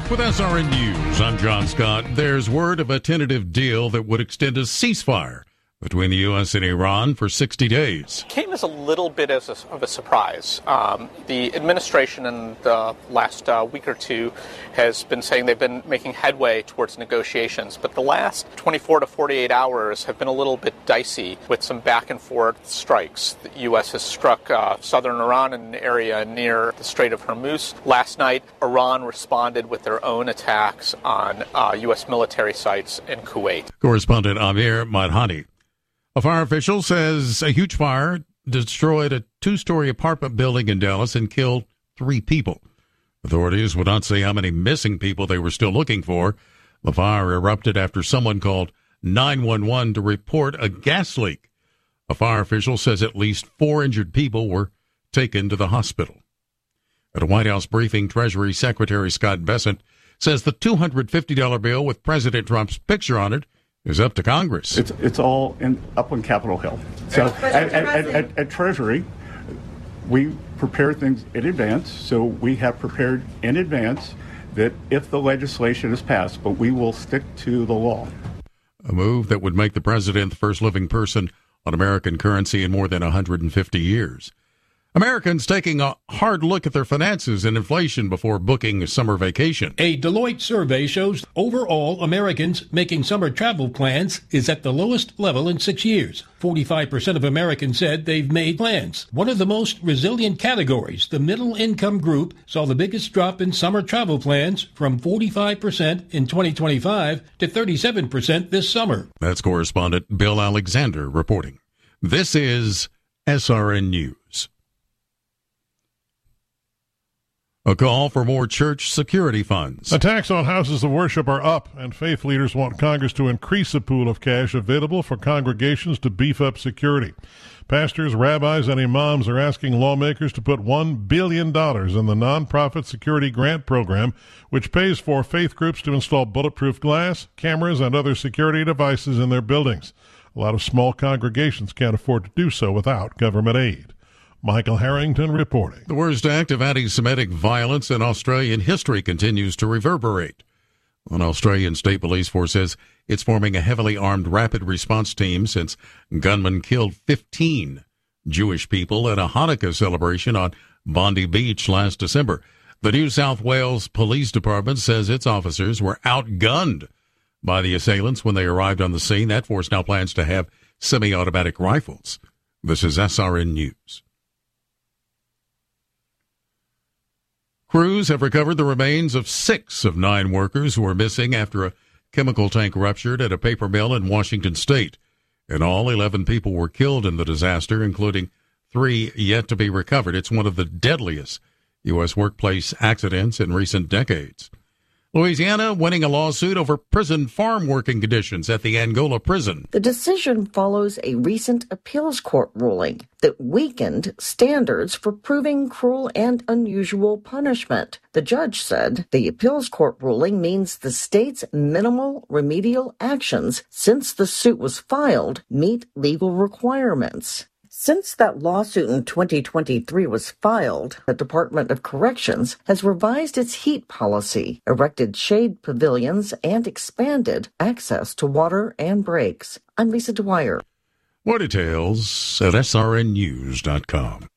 With SRN News, I'm John Scott. There's word of a tentative deal that would extend a ceasefire between the U.S. and Iran for 60 days. Came as a little bit of a surprise. The administration in the last week or two has been saying they've been making headway towards negotiations, but the last 24 to 48 hours have been a little bit dicey with some back and forth strikes. The U.S. has struck southern Iran in an area near the Strait of Hormuz. Last night, Iran responded with their own attacks on U.S. military sites in Kuwait. Correspondent Amir Madhani. A fire official says a huge fire destroyed a two-story apartment building in Dallas and killed 3 people. Authorities would not say how many missing people they were still looking for. The fire erupted after someone called 911 to report a gas leak. A fire official says at least 4 injured people were taken to the hospital. At a White House briefing, Treasury Secretary Scott Bessent says the $250 bill with President Trump's picture on it is up to Congress. It's all up on Capitol Hill. So at Treasury, we prepare things in advance. So we have prepared in advance that if the legislation is passed, but we will stick to the law. A move that would make the president the first living person on American currency in more than 150 years. Americans taking a hard look at their finances and inflation before booking a summer vacation. A Deloitte survey shows overall Americans making summer travel plans is at the lowest level in 6 years. 45% of Americans said they've made plans. One of the most resilient categories, the middle income group, saw the biggest drop in summer travel plans from 45% in 2025 to 37% this summer. That's correspondent Bill Alexander reporting. This is SRN News. A call for more church security funds. Attacks on houses of worship are up, and faith leaders want Congress to increase the pool of cash available for congregations to beef up security. Pastors, rabbis, and imams are asking lawmakers to put $1 billion in the nonprofit security grant program, which pays for faith groups to install bulletproof glass, cameras, and other security devices in their buildings. A lot of small congregations can't afford to do so without government aid. Michael Harrington reporting. The worst act of anti-Semitic violence in Australian history continues to reverberate. An Australian state police force says it's forming a heavily armed rapid response team since gunmen killed 15 Jewish people at a Hanukkah celebration on Bondi Beach last December. The New South Wales Police Department says its officers were outgunned by the assailants when they arrived on the scene. That force now plans to have semi-automatic rifles. This is SRN News. Crews have recovered the remains of 6 of 9 workers who were missing after a chemical tank ruptured at a paper mill in Washington state. In all, 11 people were killed in the disaster, including 3 yet to be recovered. It's one of the deadliest U.S. workplace accidents in recent decades. Louisiana winning a lawsuit over prison farm working conditions at the Angola prison. The decision follows a recent appeals court ruling that weakened standards for proving cruel and unusual punishment. The judge said the appeals court ruling means the state's minimal remedial actions since the suit was filed meet legal requirements. Since that lawsuit in 2023 was filed, the Department of Corrections has revised its heat policy, erected shade pavilions, and expanded access to water and breaks. I'm Lisa Dwyer. More details at srnnews.com.